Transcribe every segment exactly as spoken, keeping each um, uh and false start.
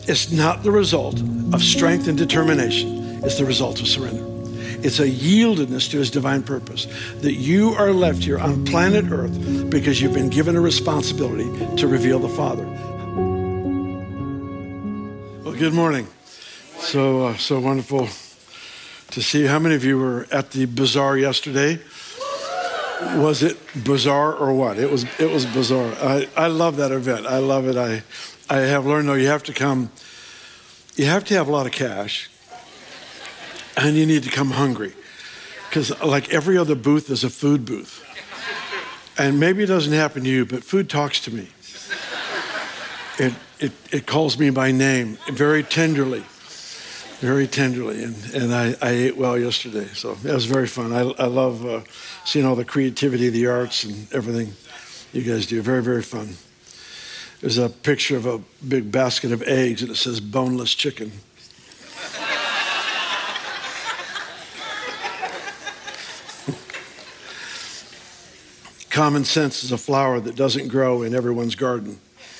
It's not the result of strength and determination. It's the result of surrender. It's a yieldedness to his divine purpose, that you are left here on planet Earth because you've been given a responsibility to reveal the Father. Well, good morning. So, uh, so wonderful to see you. How many of you were at the bazaar yesterday? Was it bizarre or what? It was, it was bizarre. I, I love that event. I love it. I, I have learned, though, you have to come, you have to have a lot of cash. And you need to come hungry, because like every other booth is a food booth. And maybe it doesn't happen to you, but food talks to me. It it, it calls me by name very tenderly, very tenderly. And, and I, I ate well yesterday, so it was very fun. I, I love uh, seeing all the creativity, the arts, and everything you guys do. Very, very fun. There's a picture of a big basket of eggs, and it says boneless chicken. Common sense is a flower that doesn't grow in everyone's garden.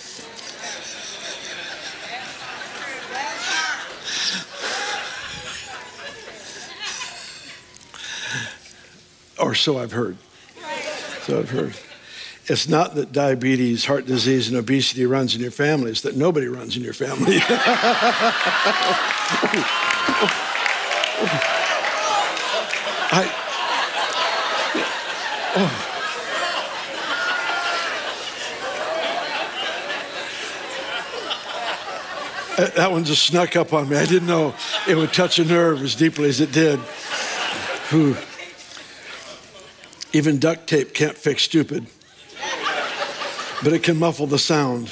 Or so I've heard. So I've heard. It's not that diabetes, heart disease, and obesity runs in your family. It's that nobody runs in your family. I, oh. That one just snuck up on me. I didn't know it would touch a nerve as deeply as it did. Whew. Even duct tape can't fix stupid, but it can muffle the sound.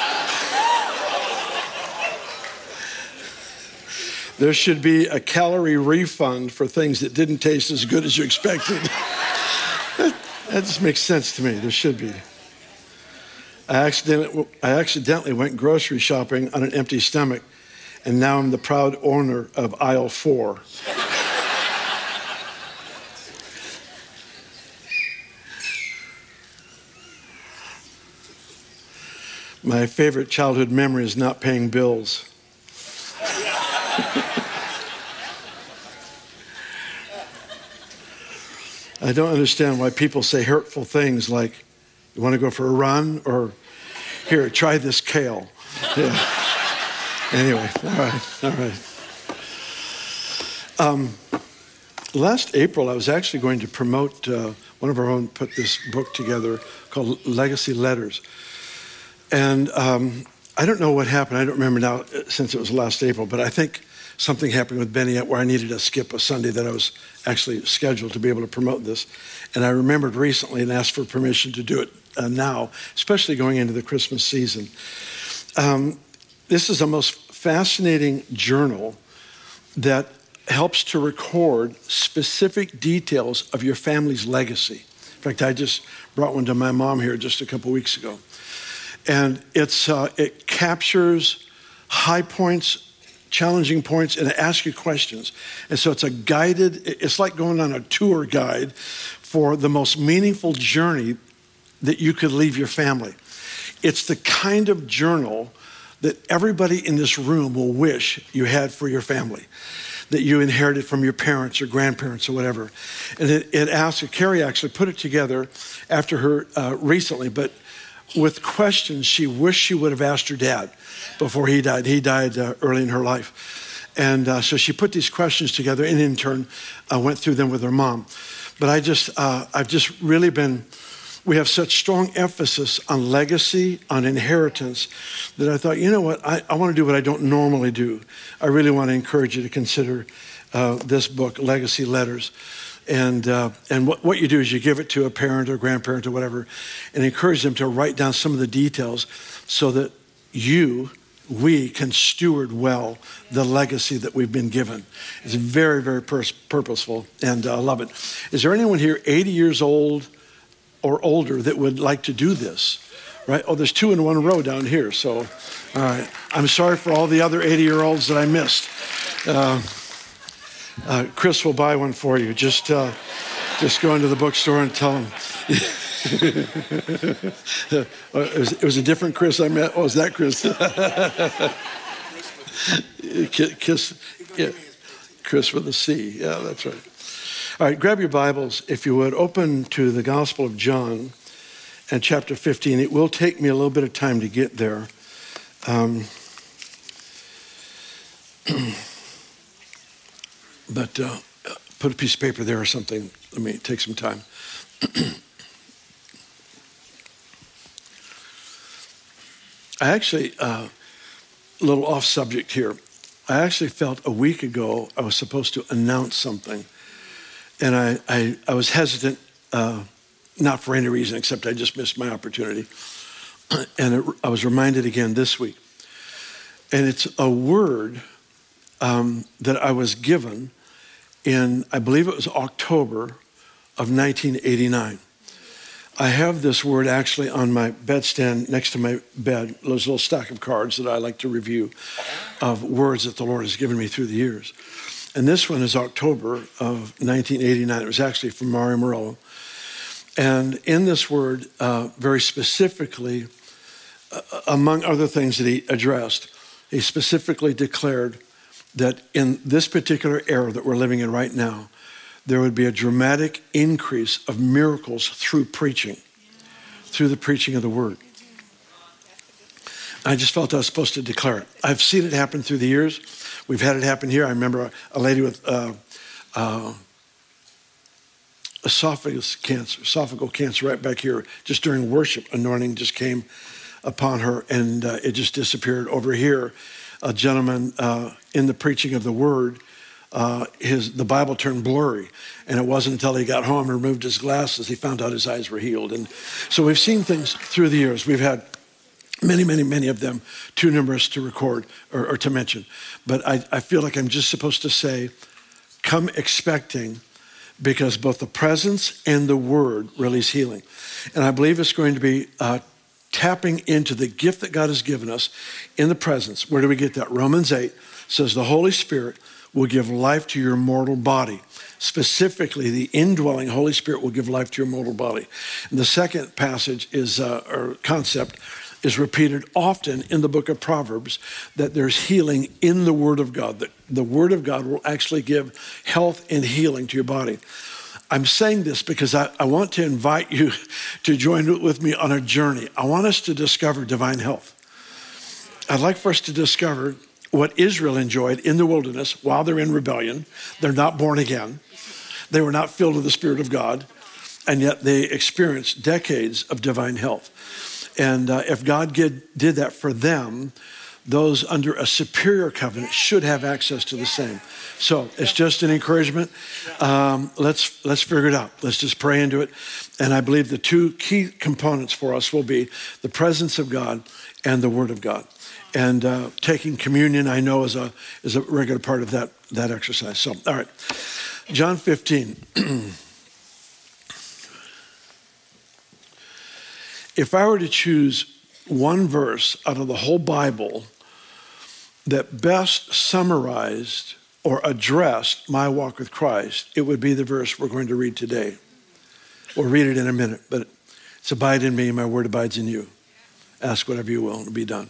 There should be a calorie refund for things that didn't taste as good as you expected. That, that just makes sense to me. There should be. I accidentally, I accidentally went grocery shopping on an empty stomach, and now I'm the proud owner of aisle four. My favorite childhood memory is not paying bills. I don't understand why people say hurtful things like, you want to go for a run? Or, here, try this kale. Yeah. Anyway, all right, all right. Um, last April, I was actually going to promote, uh, one of our own put this book together called Legacy Letters. And um, I don't know what happened. I don't remember now since it was last April, but I think something happened with Benny where I needed to skip a Sunday that I was actually scheduled to be able to promote this. And I remembered recently and asked for permission to do it uh, now, especially going into the Christmas season. Um, this is a most fascinating journal that helps to record specific details of your family's legacy. In fact, I just brought one to my mom here just a couple weeks ago. And it's uh, it captures high points, challenging points, and it asks you questions. And so it's a guided, it's like going on a tour guide for the most meaningful journey that you could leave your family. It's the kind of journal that everybody in this room will wish you had for your family, that you inherited from your parents or grandparents or whatever. And it, it asks, Carrie actually put it together after her uh, recently, but with questions she wished she would have asked her dad before he died. He died uh, early in her life. And uh, so she put these questions together and in turn uh, went through them with her mom. But I just, uh, I've just really been, we have such strong emphasis on legacy, on inheritance, that I thought, you know what, I, I want to do what I don't normally do. I really want to encourage you to consider uh, this book, Legacy Letters. And uh, and what, what you do is you give it to a parent or grandparent or whatever and encourage them to write down some of the details so that you, we can steward well the legacy that we've been given. It's very, very pers- purposeful, and I uh, love it. Is there anyone here eighty years old or older that would like to do this? Right? Oh, there's two in one row down here. So, all right. I'm sorry for all the other eighty-year-olds that I missed. Uh, Uh, Chris will buy one for you. Just uh, just go into the bookstore and tell him. it, was, it was a different Chris I met. Oh, is that Chris? Kiss, yeah, Chris with a C. Yeah, that's right. All right, grab your Bibles, if you would. Open to the Gospel of John and chapter fifteen. It will take me a little bit of time to get there. Um, but uh, put a piece of paper there or something. Let me take some time. I actually, uh, a little off subject here. I actually felt a week ago I was supposed to announce something. And I, I, I was hesitant, uh, not for any reason, except I just missed my opportunity. And it, I was reminded again this week. And it's a word um, that I was given in, I believe it was October of nineteen eighty-nine. I have this word actually on my bedstand next to my bed. There's a little stack of cards that I like to review of words that the Lord has given me through the years. And this one is October of nineteen eighty-nine. It was actually from Mario Morello. And in this word, uh, very specifically, uh, among other things that he addressed, he specifically declared that in this particular era that we're living in right now, there would be a dramatic increase of miracles through preaching, through the preaching of the word. I just felt I was supposed to declare it. I've seen it happen through the years. We've had it happen here. I remember a lady with uh, uh, esophagus cancer, esophageal cancer right back here, just during worship, anointing just came upon her and uh, it just disappeared. Over here, a gentleman uh, in the preaching of the word, Uh, his the Bible turned blurry, and it wasn't until he got home and removed his glasses he found out his eyes were healed. And so we've seen things through the years. We've had many, many, many of them, too numerous to record or, or to mention. But I, I feel like I'm just supposed to say, come expecting, because both the presence and the word release healing. And I believe it's going to be uh, tapping into the gift that God has given us in the presence. Where do we get that? Romans eight says the Holy Spirit will give life to your mortal body. Specifically, the indwelling Holy Spirit will give life to your mortal body. And the second passage is, uh, or concept, is repeated often in the book of Proverbs, that there's healing in the Word of God, that the Word of God will actually give health and healing to your body. I'm saying this because I, I want to invite you to join with me on a journey. I want us to discover divine health. I'd like for us to discover what Israel enjoyed in the wilderness while they're in rebellion. They're not born again. They were not filled with the Spirit of God, and yet they experienced decades of divine health. And uh, if God did, did that for them, those under a superior covenant should have access to the same. So it's just an encouragement. Um, let's let's figure it out. Let's just pray into it. And I believe the two key components for us will be the presence of God and the Word of God. And uh, taking communion, I know, is a is a regular part of that that exercise. So, all right, John fifteen. If I were to choose one verse out of the whole Bible that best summarized or addressed my walk with Christ, it would be the verse we're going to read today. We'll read it in a minute, but it's abide in me, my word abides in you. Ask whatever you will, and it'll be done.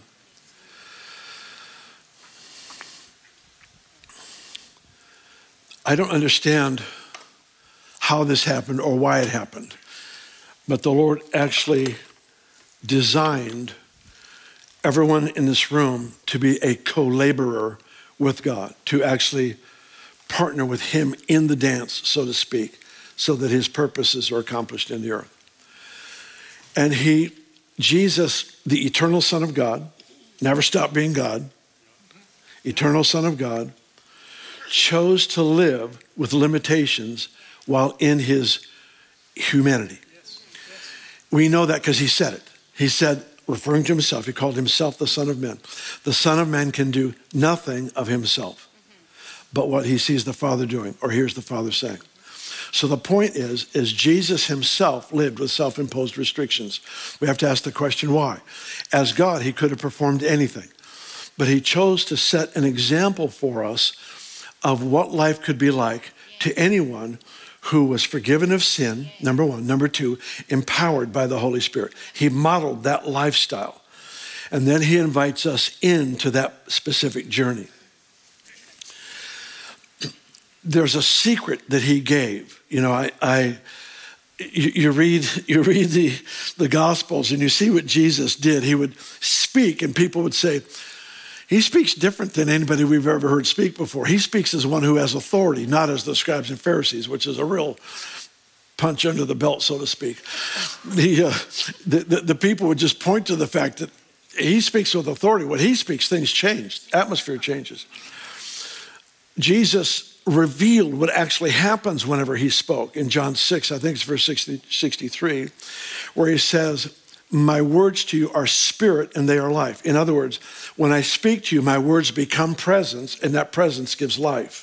I don't understand how this happened or why it happened, but the Lord actually designed everyone in this room to be a co-laborer with God, to actually partner with him in the dance, so to speak, so that his purposes are accomplished in the earth. And he, Jesus, the eternal Son of God, never stopped being God, eternal Son of God, chose to live with limitations while in his humanity. We know that because he said it. He said, referring to himself, he called himself the Son of Man. The Son of Man can do nothing of himself but what he sees the Father doing or hears the Father saying. So the point is, is Jesus himself lived with self-imposed restrictions. We have to ask the question, why? As God, he could have performed anything, but he chose to set an example for us of what life could be like to anyone who was forgiven of sin, number one. Number two, empowered by the Holy Spirit. He modeled that lifestyle. And then he invites us into that specific journey. There's a secret that he gave. You know, I, I you, you read you read the, the Gospels and you see what Jesus did. He would speak and people would say, he speaks different than anybody we've ever heard speak before. He speaks as one who has authority, not as the scribes and Pharisees, which is a real punch under the belt, so to speak. The, uh, the, the, the people would just point to the fact that he speaks with authority. When he speaks, things change. Atmosphere changes. Jesus revealed what actually happens whenever he spoke. In John six, I think it's verse sixty, sixty-three, where he says, my words to you are spirit and they are life. In other words, when I speak to you, my words become presence and that presence gives life.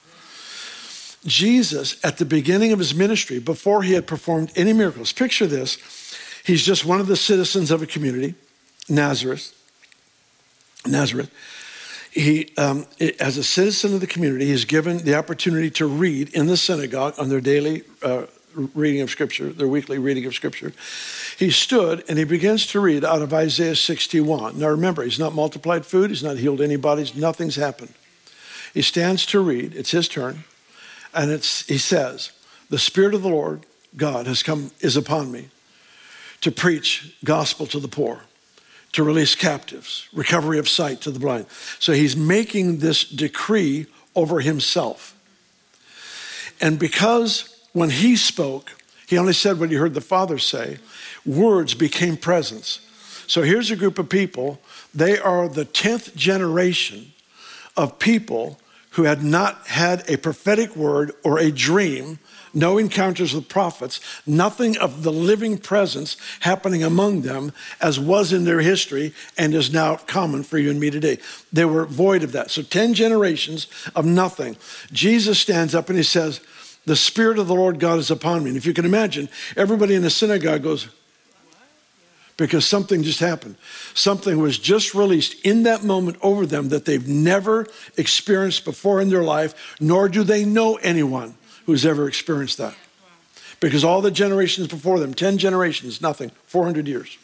Jesus, at the beginning of his ministry, before he had performed any miracles, picture this, he's just one of the citizens of a community, Nazareth, Nazareth. He, um, as a citizen of the community, he's given the opportunity to read in the synagogue on their daily uh, reading of Scripture, their weekly reading of Scripture. He stood and he begins to read out of Isaiah sixty-one. Now remember, he's not multiplied food, he's not healed any bodies, nothing's happened. He stands to read, it's his turn, and it's he says, the Spirit of the Lord God has come, is upon me to preach gospel to the poor, to release captives, recovery of sight to the blind. So he's making this decree over himself. And because when he spoke, he only said what he heard the Father say, words became presence. So here's a group of people. They are the tenth generation of people who had not had a prophetic word or a dream, no encounters with prophets, nothing of the living presence happening among them as was in their history and is now common for you and me today. They were void of that. So ten generations of nothing. Jesus stands up and he says, the Spirit of the Lord God is upon me. And if you can imagine, everybody in the synagogue goes, because something just happened. Something was just released in that moment over them that they've never experienced before in their life, nor do they know anyone who's ever experienced that. Because all the generations before them, ten generations, nothing, four hundred years.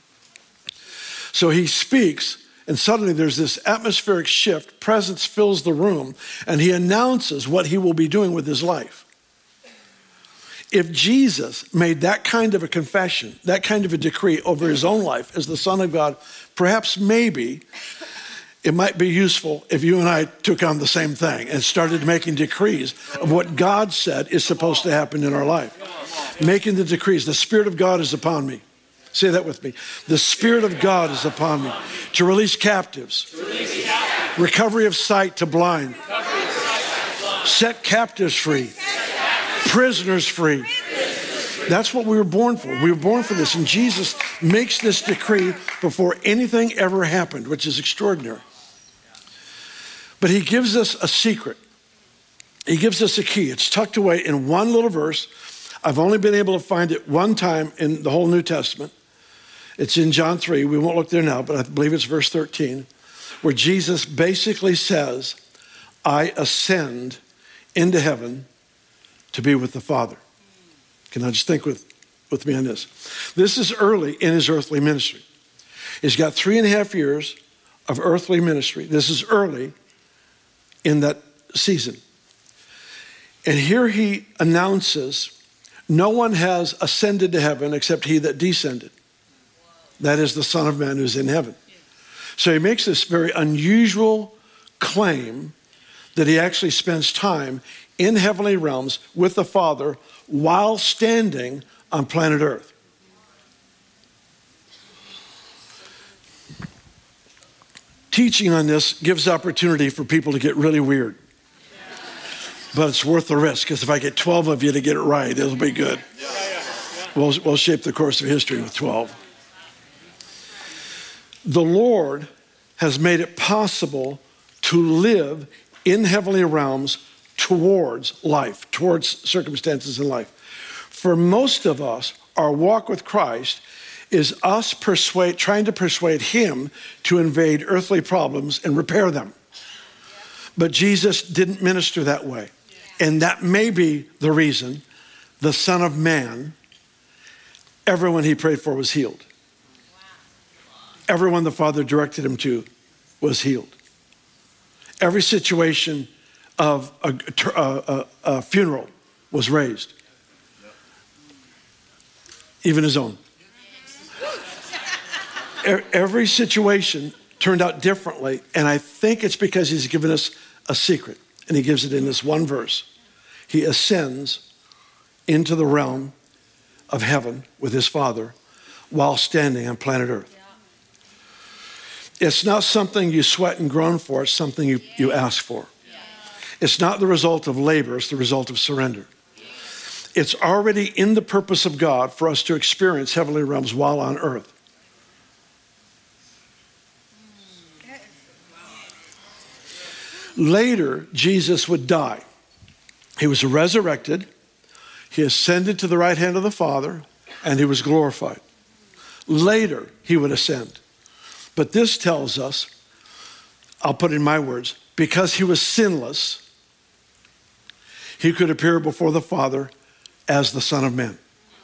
So he speaks, and suddenly there's this atmospheric shift, presence fills the room, and he announces what he will be doing with his life. If Jesus made that kind of a confession, that kind of a decree over his own life as the Son of God, perhaps maybe it might be useful if you and I took on the same thing and started making decrees of what God said is supposed to happen in our life. Making the decrees, the Spirit of God is upon me. Say that with me. The Spirit of God is upon me to release captives, recovery of sight to blind, set captives free, prisoners free. That's what we were born for. We were born for this. And Jesus makes this decree before anything ever happened, which is extraordinary. But he gives us a secret. He gives us a key. It's tucked away in one little verse. I've only been able to find it one time in the whole New Testament. It's in John three. We won't look there now, but I believe it's verse thirteen, where Jesus basically says, I ascend into heaven to be with the Father. Can I just think with, with me on this? This is early in his earthly ministry. He's got three and a half years of earthly ministry. This is early in that season. And here he announces, no one has ascended to heaven except he that descended. That is the Son of Man who's in heaven. So he makes this very unusual claim that he actually spends time in heavenly realms with the Father while standing on planet Earth. Teaching on this gives opportunity for people to get really weird. But it's worth the risk, because if I get twelve of you to get it right, it'll be good. We'll, we'll shape the course of history with twelve. The Lord has made it possible to live in heavenly realms towards life, towards circumstances in life. For most of us, our walk with Christ is us persuade, trying to persuade him to invade earthly problems and repair them. But Jesus didn't minister that way. And that may be the reason the Son of Man, everyone he prayed for was healed. everyone the Father directed him to was healed. Every situation of a, a, a, a funeral was raised. Even his own. Every situation turned out differently, and I think it's because he's given us a secret, and he gives it in this one verse. He ascends into the realm of heaven with his Father while standing on planet Earth. It's not something you sweat and groan for, it's something you, you ask for. It's not the result of labor, it's the result of surrender. It's already in the purpose of God for us to experience heavenly realms while on earth. Later, Jesus would die. He was resurrected, he ascended to the right hand of the Father, and he was glorified. Later, he would ascend. But this tells us, I'll put it in my words, because he was sinless, he could appear before the Father as the Son of Man.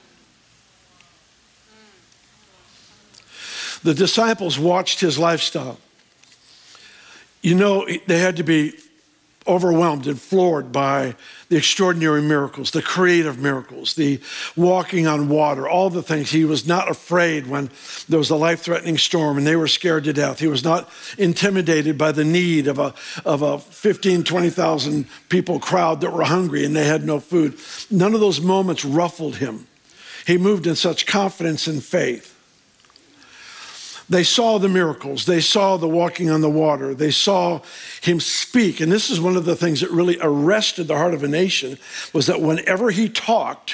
The disciples watched his lifestyle. You know, they had to be overwhelmed and floored by the extraordinary miracles, the creative miracles, the walking on water, all the things. He was not afraid when there was a life-threatening storm and they were scared to death. He was not intimidated by the need of a, of a fifteen, twenty thousand people crowd that were hungry and they had no food. None of those moments ruffled him. He moved in such confidence and faith. They saw the miracles. They saw the walking on the water. They saw him speak. And this is one of the things that really arrested the heart of a nation, was that whenever he talked,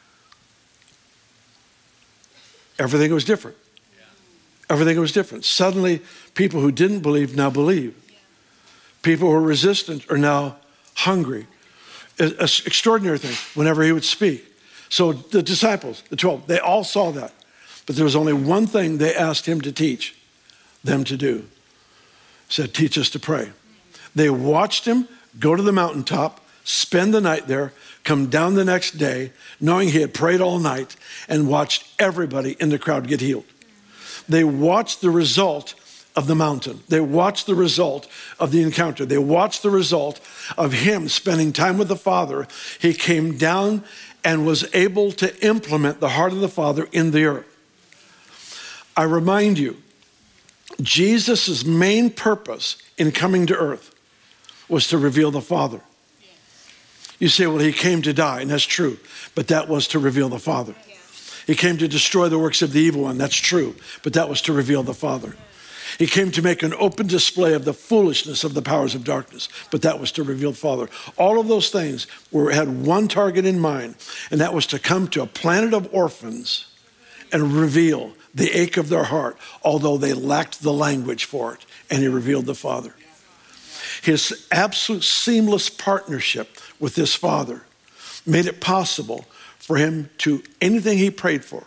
everything was different. Everything was different. Suddenly, people who didn't believe now believe. People who were resistant are now hungry. An extraordinary thing whenever he would speak. So the disciples, the twelve, they all saw that. But there was only one thing they asked him to teach them to do. He said, teach us to pray. They watched him go to the mountaintop, spend the night there, come down the next day, knowing he had prayed all night, and watched everybody in the crowd get healed. They watched the result of the mountain. They watched the result of the encounter. They watched the result of him spending time with the Father. He came down and was able to implement the heart of the Father in the earth. I remind you, Jesus' main purpose in coming to earth was to reveal the Father. You say, well, he came to die, and that's true, but that was to reveal the Father. He came to destroy the works of the evil one, that's true, but that was to reveal the Father. He came to make an open display of the foolishness of the powers of darkness, but that was to reveal the Father. All of those things were, had one target in mind, and that was to come to a planet of orphans and reveal the ache of their heart, although they lacked the language for it, and he revealed the Father. His absolute seamless partnership with his Father made it possible for him to, anything he prayed for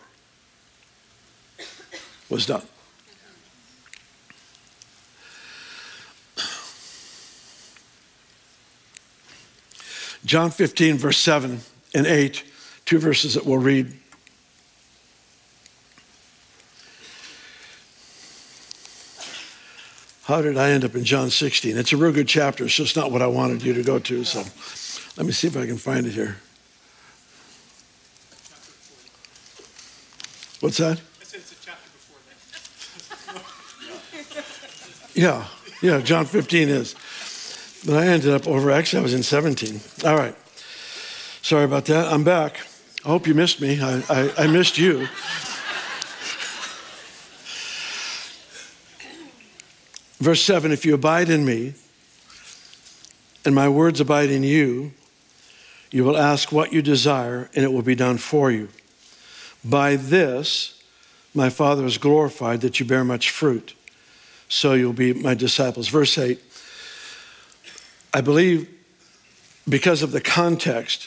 was done. John fifteen, verse seven and eight, two verses that we'll read. How did I end up in John sixteen? It's a real good chapter. It's just not what I wanted you to go to. So let me see if I can find it here. What's that? I said it's a chapter before that. Yeah, yeah, John fifteen is. But I ended up over, actually I was in seventeen. All right. Sorry about that. I'm back. I hope you missed me. I, I, I missed you. Verse seven, if you abide in me and my words abide in you, you will ask what you desire and it will be done for you. By this, my Father is glorified that you bear much fruit, so you'll be my disciples. Verse eight, I believe because of the context,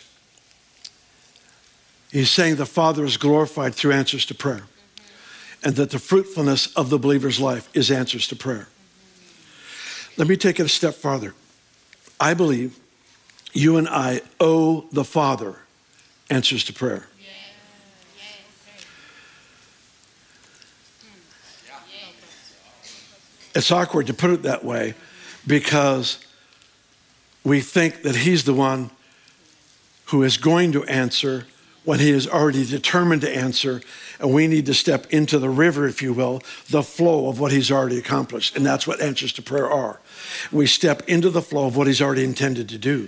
he's saying the Father is glorified through answers to prayer, and that the fruitfulness of the believer's life is answers to prayer. Let me take it a step farther. I believe you and I owe the Father answers to prayer. It's awkward to put it that way because we think that he's the one who is going to answer when he is already determined to answer, and we need to step into the river, if you will, the flow of what he's already accomplished. And that's what answers to prayer are. We step into the flow of what he's already intended to do.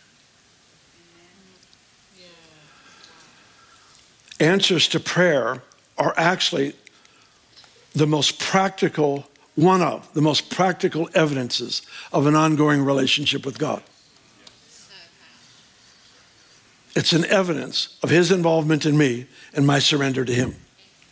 Answers to prayer are actually the most practical, one of the most practical evidences of an ongoing relationship with God. It's an evidence of his involvement in me and my surrender to him.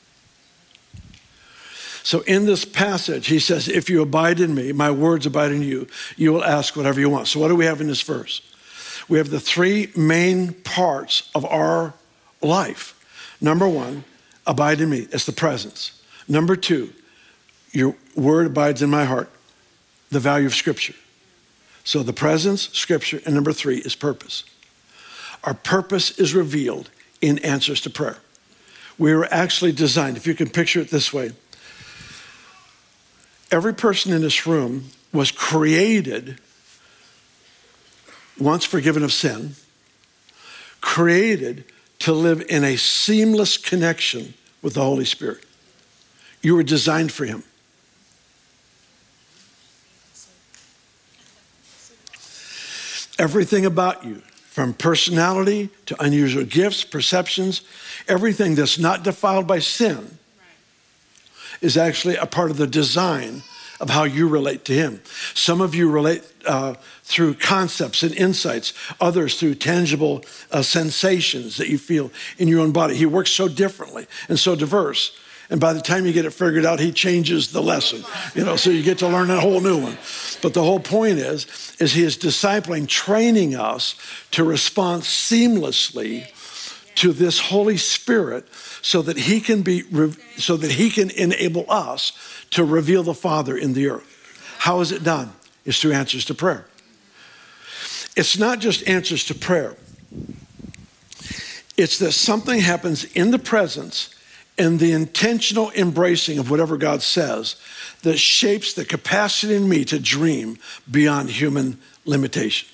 So in this passage, he says, if you abide in me, my words abide in you, you will ask whatever you want. So what do we have in this verse? We have the three main parts of our life. Number one, abide in me. It's the presence. Number two, your word abides in my heart, the value of Scripture. So the presence, Scripture, and number three is purpose. Our purpose is revealed in answers to prayer. We were actually designed, if you can picture it this way, every person in this room was created, once forgiven of sin, created to live in a seamless connection with the Holy Spirit. You were designed for him. Everything about you, from personality to unusual gifts, perceptions, everything that's not defiled by sin is actually a part of the design of how you relate to him. Some of you relate uh, through concepts and insights, others through tangible uh, sensations that you feel in your own body. He works so differently and so diverse. And by the time you get it figured out, he changes the lesson, you know, so you get to learn a whole new one. But the whole point is, is he is discipling, training us to respond seamlessly to this Holy Spirit so that he can be, so that he can enable us to reveal the Father in the earth. How is it done? It's through answers to prayer. It's not just answers to prayer. It's that something happens in the presence and the intentional embracing of whatever God says that shapes the capacity in me to dream beyond human limitation.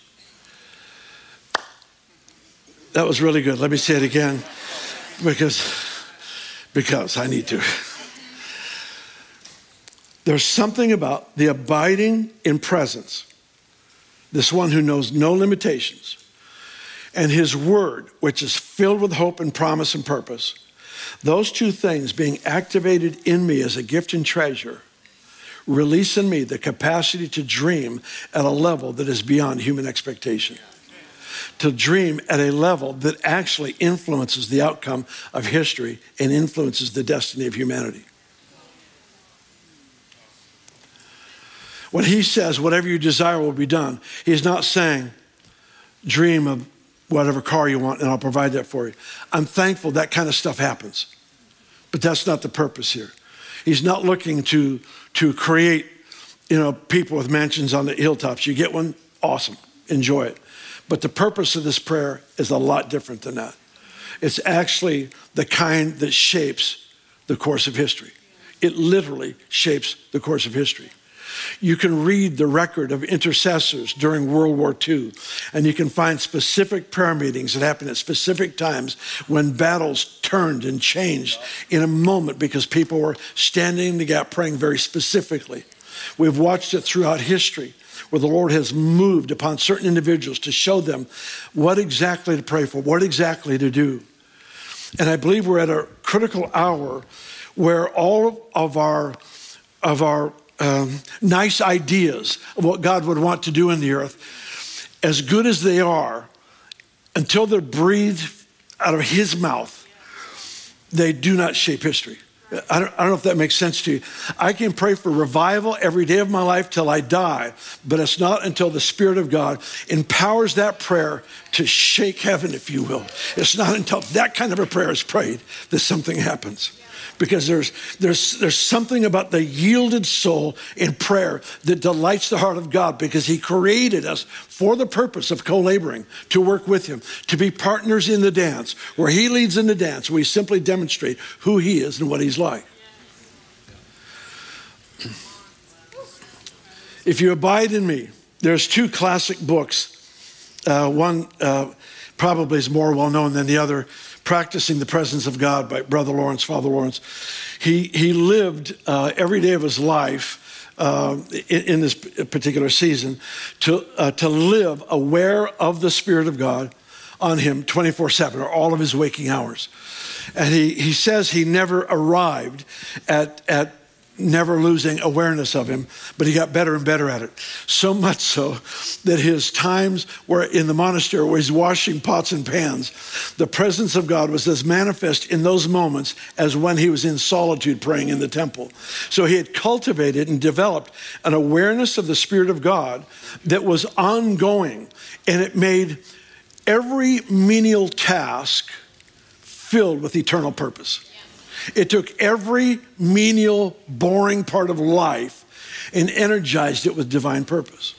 That was really good. Let me say it again because, because I need to. There's something about the abiding in presence, this one who knows no limitations, and his word, which is filled with hope and promise and purpose. Those two things being activated in me as a gift and treasure release in me the capacity to dream at a level that is beyond human expectation. To dream at a level that actually influences the outcome of history and influences the destiny of humanity. When he says, whatever you desire will be done, he's not saying, dream of whatever car you want and I'll provide that for you. I'm thankful that kind of stuff happens. But that's not the purpose here. He's not looking to, to create, you know, people with mansions on the hilltops. You get one, awesome, enjoy it. But the purpose of this prayer is a lot different than that. It's actually the kind that shapes the course of history. It literally shapes the course of history. You can read the record of intercessors during World War Two, and you can find specific prayer meetings that happened at specific times when battles turned and changed in a moment because people were standing in the gap praying very specifically. We've watched it throughout history where the Lord has moved upon certain individuals to show them what exactly to pray for, what exactly to do. And I believe we're at a critical hour where all of our, of our Um, nice ideas of what God would want to do in the earth, as good as they are, until they're breathed out of his mouth, they do not shape history. I don't, I don't know if that makes sense to you. I can pray for revival every day of my life till I die, but it's not until the Spirit of God empowers that prayer to shake heaven, if you will. It's not until that kind of a prayer is prayed that something happens. Because there's, there's, there's something about the yielded soul in prayer that delights the heart of God, because he created us for the purpose of co-laboring, to work with him, to be partners in the dance. Where he leads in the dance, we simply demonstrate who he is and what he's like. If you abide in me, there's two classic books. Uh, one uh, probably is more well-known than the other, Practicing the Presence of God by Brother Lawrence, Father Lawrence. He, he lived uh, every day of his life uh, in, in this particular season to, uh, to live aware of the Spirit of God on him twenty-four seven, or all of his waking hours. And he, he says he never arrived at, at never losing awareness of him, but he got better and better at it. So much so that his times were in the monastery where he's washing pots and pans, the presence of God was as manifest in those moments as when he was in solitude praying in the temple. So he had cultivated and developed an awareness of the Spirit of God that was ongoing, and it made every menial task filled with eternal purpose. It took every menial, boring part of life and energized it with divine purpose.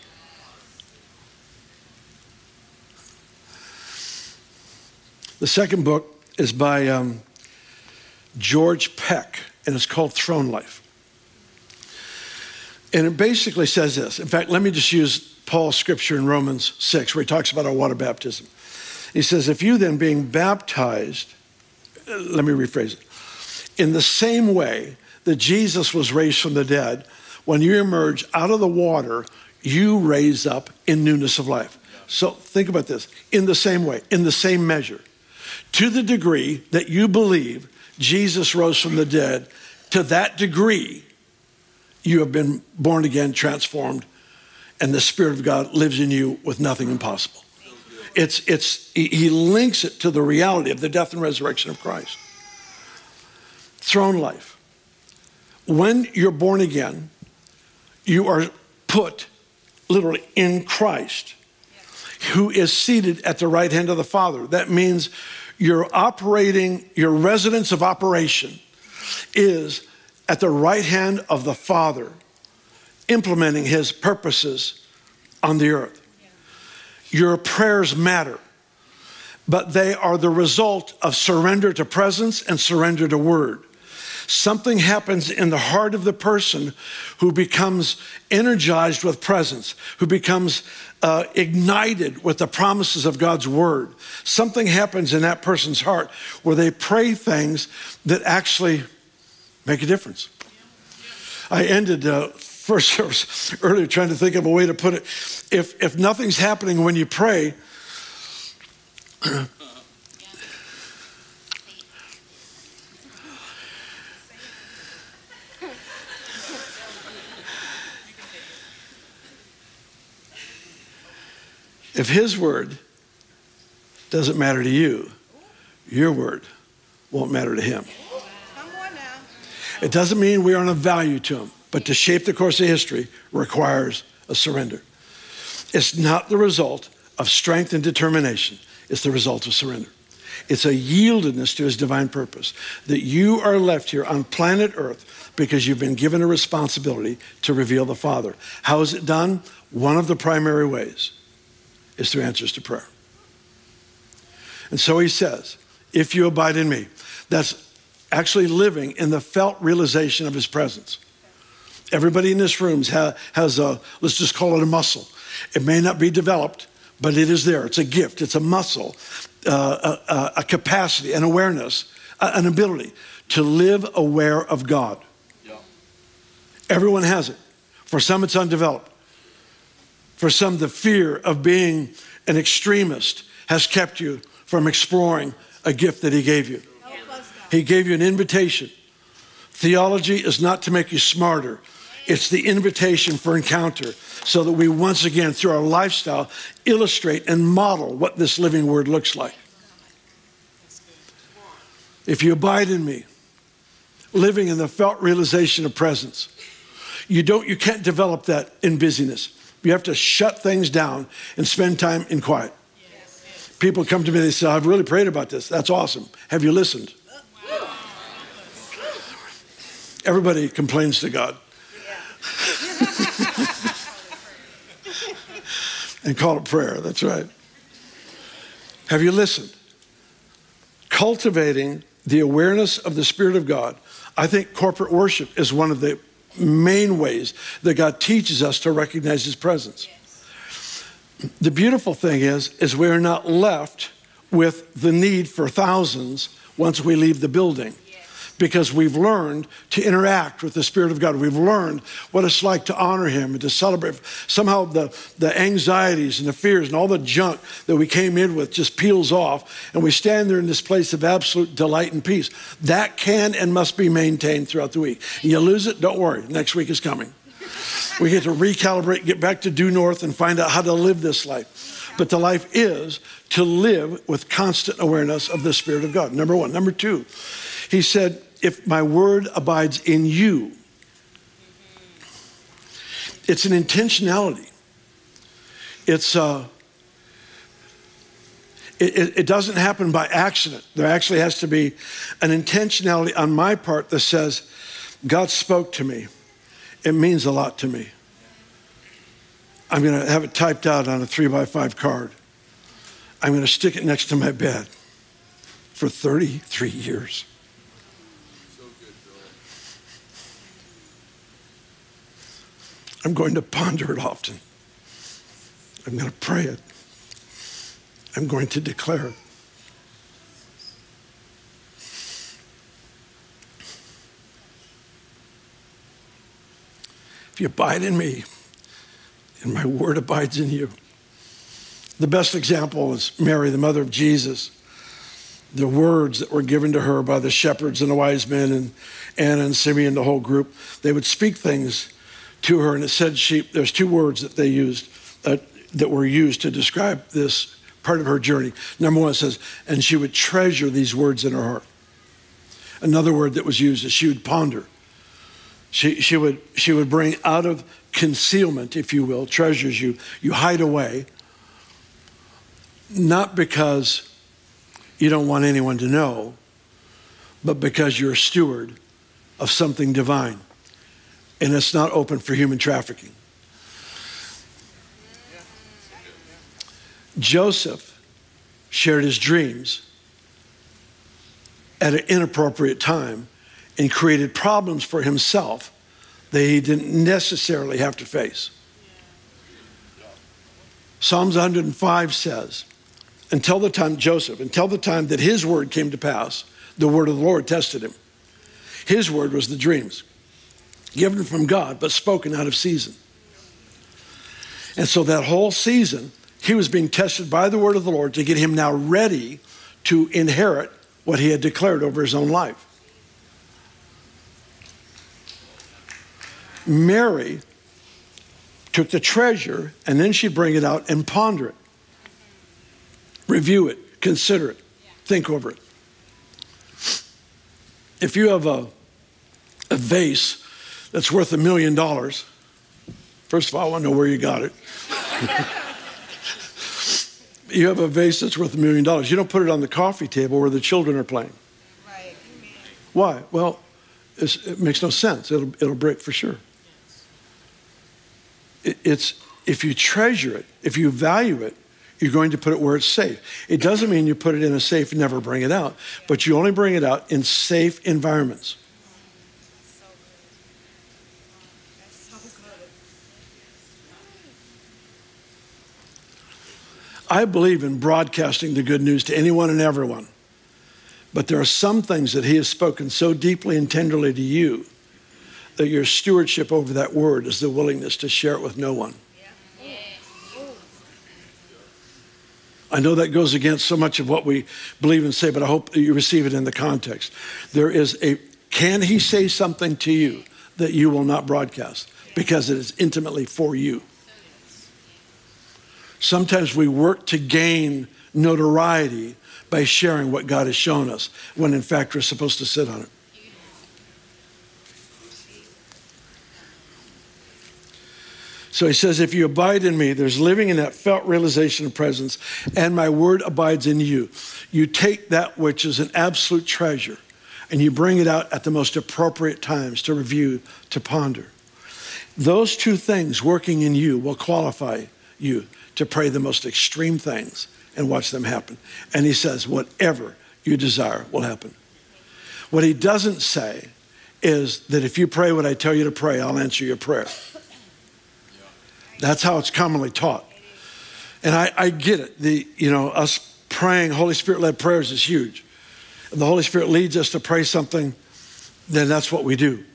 The second book is by um, George Peck, and it's called Throne Life. And it basically says this. In fact, let me just use Paul's scripture in Romans six, where he talks about our water baptism. He says, if you then being baptized, let me rephrase it. In the same way that Jesus was raised from the dead, when you emerge out of the water, you raise up in newness of life. So think about this. In the same way, in the same measure, to the degree that you believe Jesus rose from the dead, to that degree, you have been born again, transformed, and the Spirit of God lives in you with nothing impossible. It's, it's, he links it to the reality of the death and resurrection of Christ. Throne life. When you're born again, you are put literally in Christ, who is seated at the right hand of the Father. That means you're operating, your residence of operation is at the right hand of the Father, implementing his purposes on the earth. Your prayers matter, but they are the result of surrender to presence and surrender to word. Something happens in the heart of the person who becomes energized with presence, who becomes uh, ignited with the promises of God's word. Something happens in that person's heart where they pray things that actually make a difference. I ended uh, first service earlier trying to think of a way to put it. If, if nothing's happening when you pray, if his word doesn't matter to you, your word won't matter to him. It doesn't mean we aren't of value to him, but to shape the course of history requires a surrender. It's not the result of strength and determination. It's the result of surrender. It's a yieldedness to his divine purpose, that you are left here on planet Earth because you've been given a responsibility to reveal the Father. How is it done? One of the primary ways is through answers to prayer. And so he says, if you abide in me, that's actually living in the felt realization of his presence. Everybody in this room has a, let's just call it a muscle. It may not be developed, but it is there. It's a gift. It's a muscle, uh, a, a capacity, an awareness, an ability to live aware of God. Yeah. Everyone has it. For some, it's undeveloped. For some, the fear of being an extremist has kept you from exploring a gift that he gave you. He gave you an invitation. Theology is not to make you smarter. It's the invitation for encounter so that we once again, through our lifestyle, illustrate and model what this living word looks like. If you abide in me, living in the felt realization of presence, you don't, you can't develop that in busyness. You have to shut things down and spend time in quiet. People come to me, they say, I've really prayed about this. That's awesome. Have you listened? Everybody complains to God. And call it prayer. That's right. Have you listened? Cultivating the awareness of the Spirit of God. I think corporate worship is one of the main ways that God teaches us to recognize his presence. The beautiful thing is, is we are not left with the need for thousands once we leave the building, because we've learned to interact with the Spirit of God. We've learned what it's like to honor him and to celebrate. Somehow the, the anxieties and the fears and all the junk that we came in with just peels off, and we stand there in this place of absolute delight and peace. That can and must be maintained throughout the week. And you lose it, don't worry, next week is coming. We get to recalibrate, get back to due north, and find out how to live this life. But the life is to live with constant awareness of the Spirit of God. Number one. Number two, he said, if my word abides in you, it's an intentionality. It's uh, it, it doesn't happen by accident. There actually has to be an intentionality on my part that says, God spoke to me. It means a lot to me. I'm going to have it typed out on a three by five card. I'm going to stick it next to my bed for thirty-three years. I'm going to ponder it often. I'm going to pray it. I'm going to declare it. If you abide in me, and my word abides in you. The best example is Mary, the mother of Jesus. The words that were given to her by the shepherds and the wise men and Anna and Simeon, the whole group, they would speak things to her, and it said she, there's two words that they used, uh, that were used to describe this part of her journey. Number one, it says, and she would treasure these words in her heart. Another word that was used is she would ponder. She, she would she would bring out of concealment, if you will, treasures you, you hide away, not because you don't want anyone to know, but because you're a steward of something divine, and it's not open for human trafficking. Joseph shared his dreams at an inappropriate time and created problems for himself that he didn't necessarily have to face. Psalms one hundred five says, until the time, Joseph, until the time that his word came to pass, the word of the Lord tested him. His word was the dreams, given from God, but spoken out of season. And so that whole season, he was being tested by the word of the Lord to get him now ready to inherit what he had declared over his own life. Mary took the treasure, and then she'd bring it out and ponder it, review it, consider it, think over it. If you have a, a vase that's worth a million dollars, first of all, I want to know where you got it. You have a vase that's worth a million dollars. You don't put it on the coffee table where the children are playing. Right. Why? Well, it's, it makes no sense. It'll, it'll break for sure. It, it's, if you treasure it, if you value it, you're going to put it where it's safe. It doesn't mean you put it in a safe and never bring it out, but you only bring it out in safe environments. I believe in broadcasting the good news to anyone and everyone. But there are some things that he has spoken so deeply and tenderly to you that your stewardship over that word is the willingness to share it with no one. I know that goes against so much of what we believe and say, but I hope that you receive it in the context. There is a, can he say something to you that you will not broadcast because it is intimately for you? Sometimes we work to gain notoriety by sharing what God has shown us, when in fact we're supposed to sit on it. So he says, if you abide in me, there's living in that felt realization of presence, and my word abides in you. You take that which is an absolute treasure, and you bring it out at the most appropriate times to review, to ponder. Those two things working in you will qualify you to pray the most extreme things and watch them happen. And he says, whatever you desire will happen. What he doesn't say is that if you pray what I tell you to pray, I'll answer your prayer. That's how it's commonly taught. And I, I get it. The, you know, us praying Holy Spirit-led prayers is huge. If the Holy Spirit leads us to pray something, then that's what we do.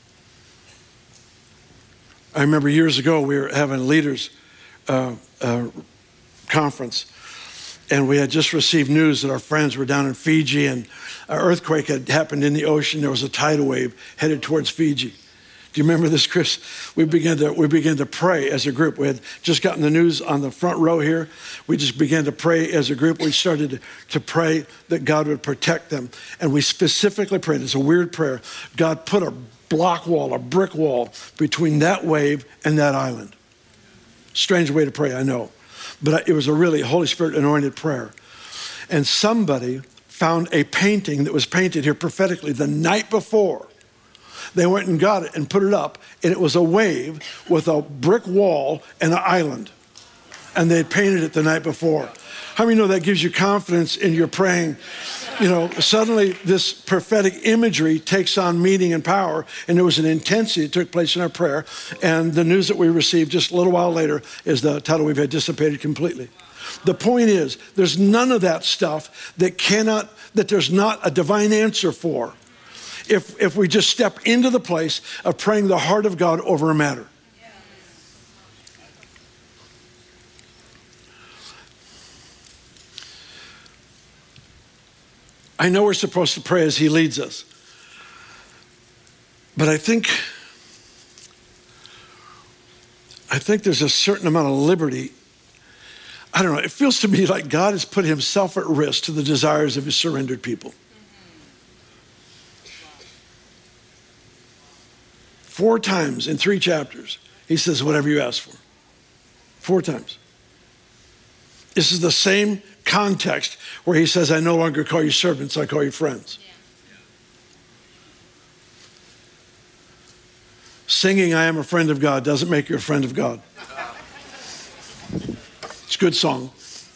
I remember years ago we were having a leaders uh, uh, conference, and we had just received news that our friends were down in Fiji, and an earthquake had happened in the ocean. There was a tidal wave headed towards Fiji. Do you remember this, Chris? We began to we began to pray as a group. We had just gotten the news on the front row here. We just began to pray as a group. We started to, to pray that God would protect them. And we specifically prayed, it's a weird prayer, God, put a block wall, a brick wall between that wave and that island. Strange way to pray, I know. But it was a really Holy Spirit anointed prayer. And somebody found a painting that was painted here prophetically the night before. They went and got it and put it up, and it was a wave with a brick wall and an island. And they had painted it the night before. How many know that gives you confidence in your praying? You know, suddenly this prophetic imagery takes on meaning and power, and there was an intensity that took place in our prayer. And the news that we received just a little while later is the tidal wave had dissipated completely. The point is, there's none of that stuff that cannot, that there's not a divine answer for. If, if we just step into the place of praying the heart of God over a matter. I know we're supposed to pray as he leads us. But I think, I think there's a certain amount of liberty. I don't know, it feels to me like God has put himself at risk to the desires of his surrendered people. Four times in three chapters, he says, whatever you ask for. Four times. This is the same context where he says, I no longer call you servants, I call you friends. Yeah. Singing, I am a friend of God, doesn't make you a friend of God. It's a good song,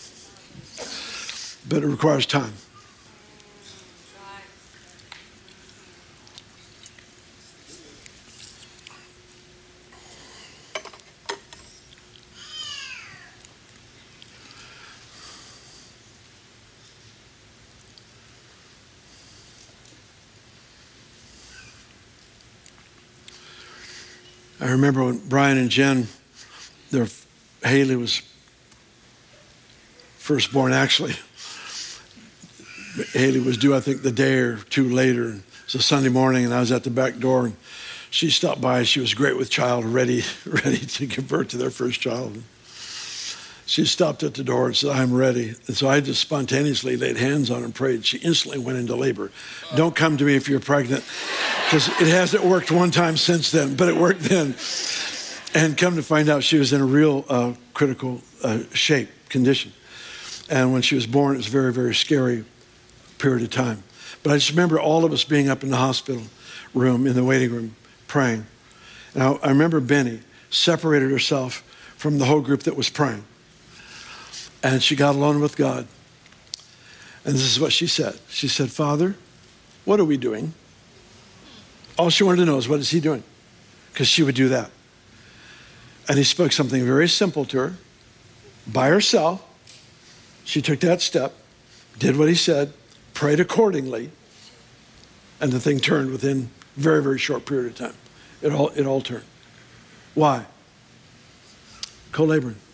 but it requires time. I remember when Brian and Jen, their Haley was first born, actually. Haley was due, I think, the day or two later. It was a Sunday morning, and I was at the back door, and she stopped by. She was great with child, ready, ready to give birth to their first child. She stopped at the door and said, I'm ready. And so I just spontaneously laid hands on her and prayed. She instantly went into labor. Don't come to me if you're pregnant, because it hasn't worked one time since then, but it worked then. And come to find out, she was in a real uh, critical uh, shape, condition. And when she was born, it was a very, very scary period of time. But I just remember all of us being up in the hospital room, in the waiting room, praying. Now, I remember Benny separated herself from the whole group that was praying. And she got alone with God. And this is what she said. She said, Father, what are we doing? All she wanted to know is, what is he doing? Because she would do that. And he spoke something very simple to her. By herself, she took that step, did what he said, prayed accordingly, and the thing turned within a very, very short period of time. It all, it all turned. Why? Co-laboring.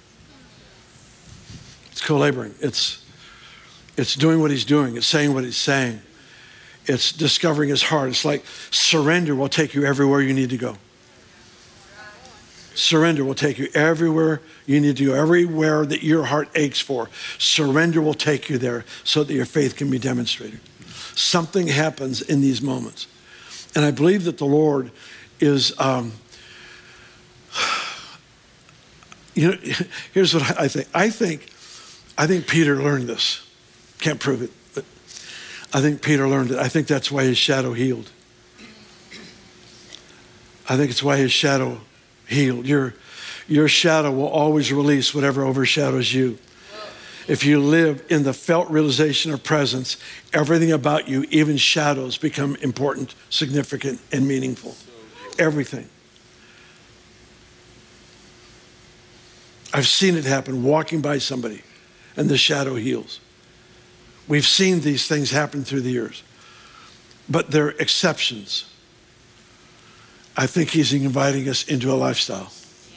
It's co-laboring. It's, it's doing what he's doing. It's saying what he's saying. It's discovering his heart. It's like surrender will take you everywhere you need to go. Surrender will take you everywhere you need to go. Everywhere that your heart aches for, surrender will take you there so that your faith can be demonstrated. Something happens in these moments. And I believe that the Lord is, um, you know, here's what I think. I think I think Peter learned this. Can't prove it, but I think Peter learned it. I think that's why his shadow healed. I think it's why his shadow healed. Your, your shadow will always release whatever overshadows you. If you live in the felt realization of presence, everything about you, even shadows, become important, significant, and meaningful. Everything. I've seen it happen walking by somebody and the shadow heals. We've seen these things happen through the years, but they're exceptions. I think he's inviting us into a lifestyle.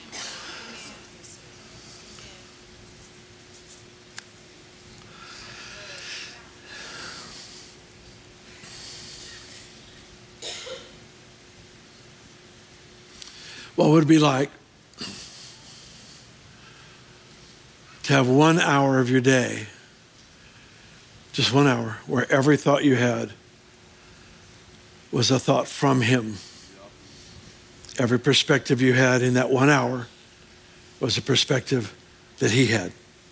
What would it be like to have one hour of your day, just one hour, where every thought you had was a thought from him? Every perspective you had in that one hour was a perspective that he had.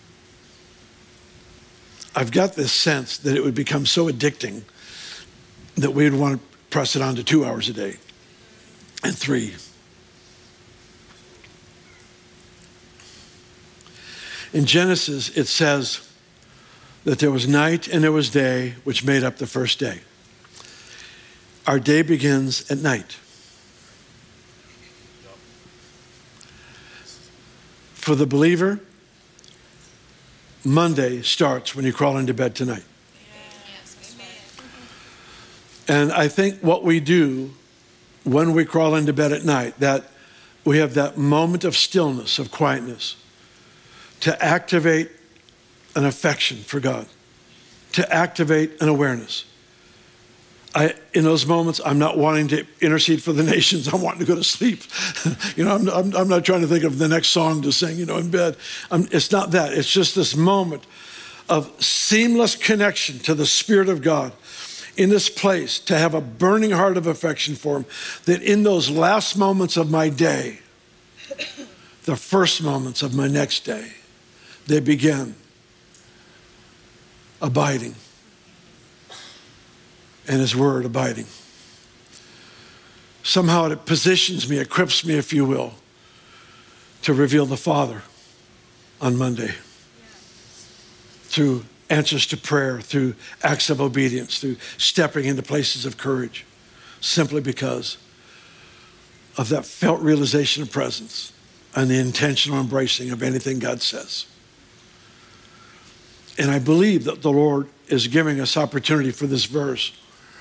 I've got this sense that it would become so addicting that we would want to press it on to two hours a day and three. In Genesis, it says that there was night and there was day, which made up the first day. Our day begins at night. For the believer, Monday starts when you crawl into bed tonight. And I think what we do when we crawl into bed at night, that we have that moment of stillness, of quietness, to activate an affection for God, to activate an awareness. I, in those moments, I'm not wanting to intercede for the nations. I'm wanting to go to sleep. you know, I'm, I'm, I'm not trying to think of the next song to sing, you know, in bed. I'm, it's not that. It's just this moment of seamless connection to the Spirit of God in this place, to have a burning heart of affection for him, that in those last moments of my day, the first moments of my next day, they begin abiding. And his word abiding. Somehow it positions me, equips me, if you will, to reveal the Father on Monday. Through answers to prayer, through acts of obedience, through stepping into places of courage, simply because of that felt realization of presence and the intentional embracing of anything God says. And I believe that the Lord is giving us opportunity for this verse.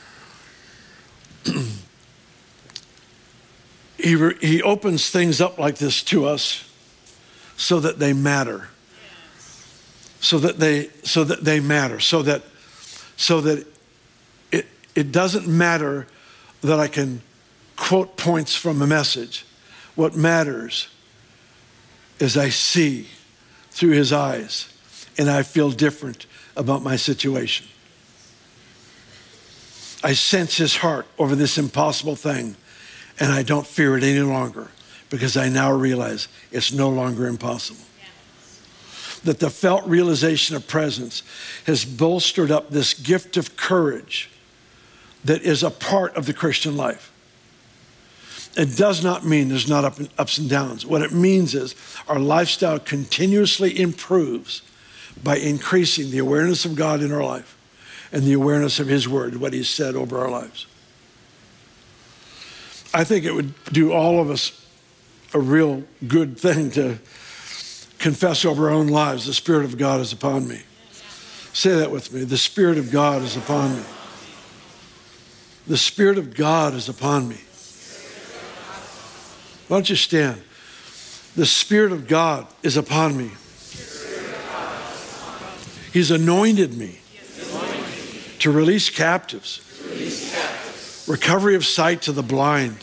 he, re, he opens things up like this to us so that they matter. So that they so that they matter. So that so that it it doesn't matter that I can quote points from a message. What matters is I see through his eyes. And I feel different about my situation. I sense his heart over this impossible thing, and I don't fear it any longer because I now realize it's no longer impossible. Yes. That the felt realization of presence has bolstered up this gift of courage that is a part of the Christian life. It does not mean there's not up and, ups and downs. What it means is our lifestyle continuously improves by increasing the awareness of God in our life and the awareness of his word, what he's said over our lives. I think it would do all of us a real good thing to confess over our own lives, the Spirit of God is upon me. Say that with me. The Spirit of God is upon me. The Spirit of God is upon me. Why don't you stand? The Spirit of God is upon me. He's anointed me to release captives, recovery of sight to the blind,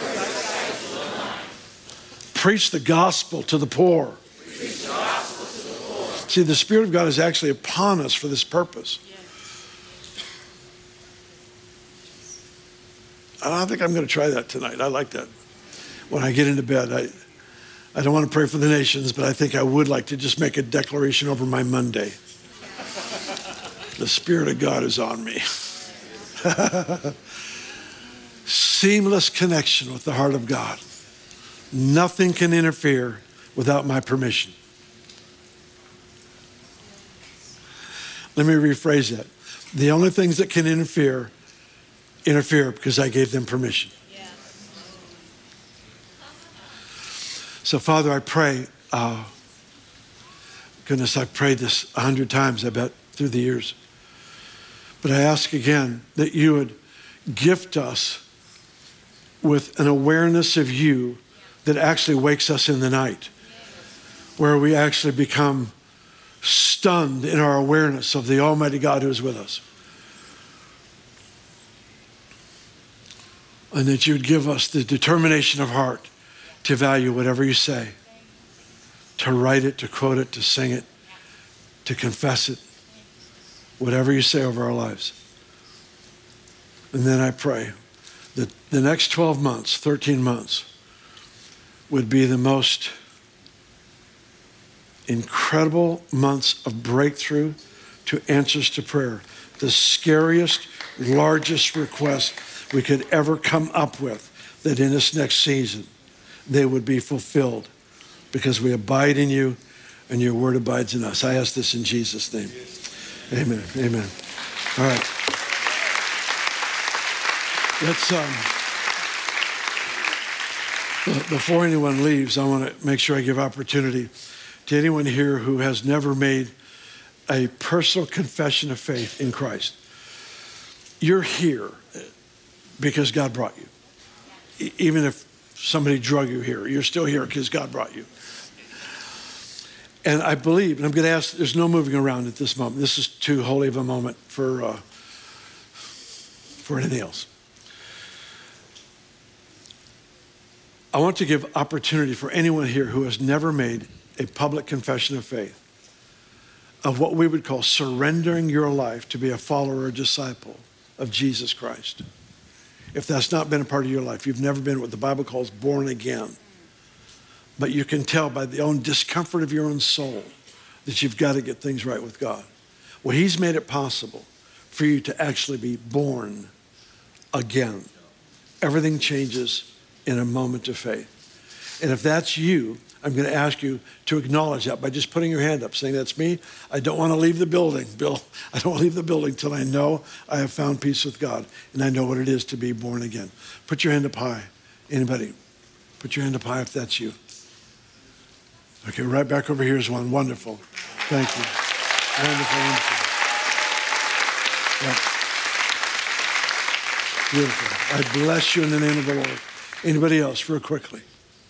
preach the gospel to the poor. See, the Spirit of God is actually upon us for this purpose. I think I'm going to try that tonight. I like that. When I get into bed, I, I don't want to pray for the nations, but I think I would like to just make a declaration over my Monday. The Spirit of God is on me. Seamless connection with the heart of God. Nothing can interfere without my permission. let me rephrase that. The only things that can interfere, interfere because I gave them permission. Yeah. So, Father, I pray, uh, goodness, I've prayed this a hundred times, I bet, through the years. But I ask again that you would gift us with an awareness of you that actually wakes us in the night, where we actually become stunned in our awareness of the Almighty God who is with us. And that you would give us the determination of heart to value whatever you say, to write it, to quote it, to sing it, to confess it, whatever you say over our lives. And then I pray that the next twelve months, thirteen months, would be the most incredible months of breakthrough to answers to prayer. The scariest, largest request we could ever come up with, that in this next season, they would be fulfilled because we abide in you and your word abides in us. I ask this in Jesus' name. Amen. Amen. All right. Let's, um, before anyone leaves, I want to make sure I give opportunity to anyone here who has never made a personal confession of faith in Christ. You're here because God brought you. E- even if somebody drug you here, you're still here because God brought you. And I believe, and I'm going to ask, there's no moving around at this moment. This is too holy of a moment for, uh, for anything else. I want to give opportunity for anyone here who has never made a public confession of faith, of what we would call surrendering your life to be a follower or disciple of Jesus Christ. If that's not been a part of your life, you've never been what the Bible calls born again, but you can tell by the own discomfort of your own soul that you've got to get things right with God. Well, he's made it possible for you to actually be born again. Everything changes in a moment of faith. And if that's you, I'm going to ask you to acknowledge that by just putting your hand up, saying, that's me. I don't want to leave the building, Bill. I don't want to leave the building till I know I have found peace with God and I know what it is to be born again. Put your hand up high. Anybody? Put your hand up high if that's you. Okay, right back over here is one. Wonderful. Thank you. Wonderful. Wonderful. Yep. Beautiful. I bless you in the name of the Lord. Anybody else, real quickly?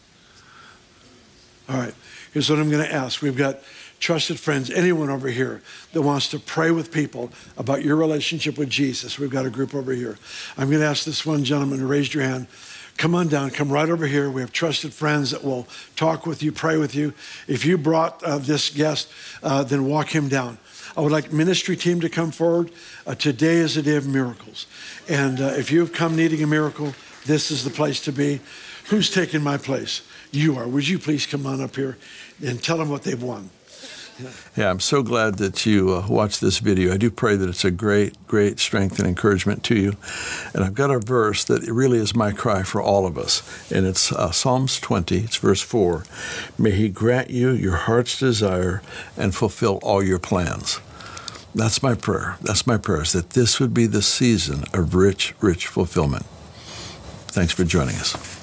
All right, here's what I'm going to ask. We've got trusted friends, anyone over here that wants to pray with people about your relationship with Jesus. We've got a group over here. I'm going to ask this one gentleman who raised your hand. Come on down, come right over here. We have trusted friends that will talk with you, pray with you. If you brought uh, this guest, uh, then walk him down. I would like ministry team to come forward. Uh, today is a day of miracles. And uh, if you've come needing a miracle, this is the place to be. Who's taking my place? You are. Would you please come on up here and tell them what they've won? Yeah, yeah I'm so glad that you uh, watched this video. I do pray that it's a great, great strength and encouragement to you. And I've got a verse that really is my cry for all of us. And it's uh, Psalms twenty, it's verse four. May he grant you your heart's desire and fulfill all your plans. That's my prayer. That's my prayer, is that this would be the season of rich, rich fulfillment. Thanks for joining us.